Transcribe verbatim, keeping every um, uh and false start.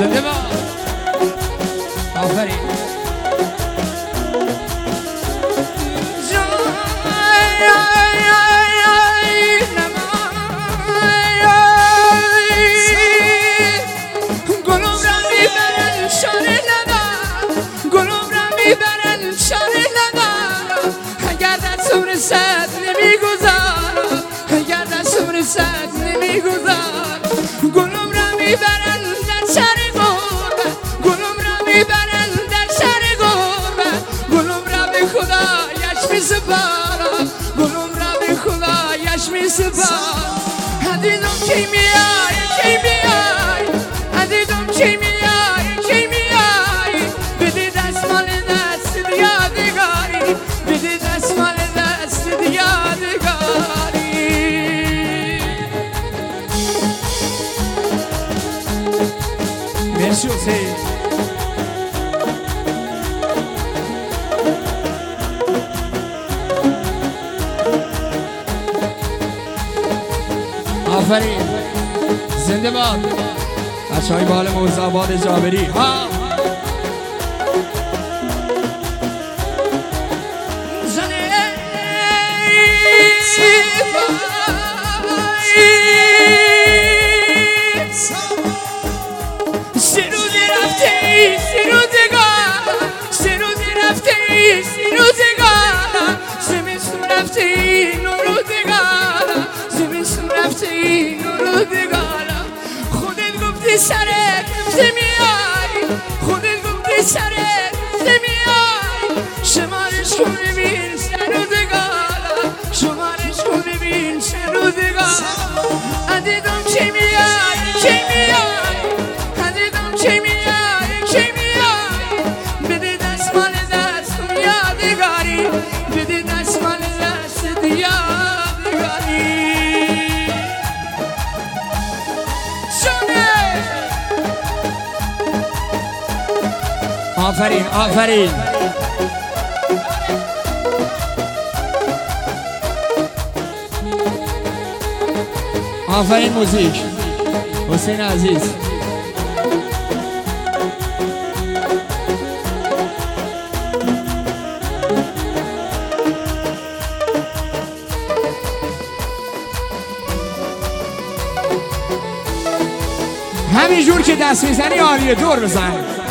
زنده با آفرین صد نمیگذارم اگر دستم صد نمیگذارم گلم را میبرن در شهر غربت گلم را میبرن در شهر غربت گلم را به خدایش میسپارم گلم را به خدایش میسپارم عزیزم کی میای کی میای عزیزم کی میای کی میای بده دستمال دست یادگاری بده دستمال مرسی حسین آفرین زنده باد بچه های بال موزآباد جابری ها سرت میای خودت گفتی سرت میای شمارش کن ببین سرودگارم شمارش کن ببین سرودگارم عزیزم چی میای چی میای عزیزم چی میای چی میای بده دستمال دستم یادگاری بده دستمال دست یادگاری آفرین آفرین آفرین موزیک حسین عزیز همین جور که دست میزنی عالیه دور بزن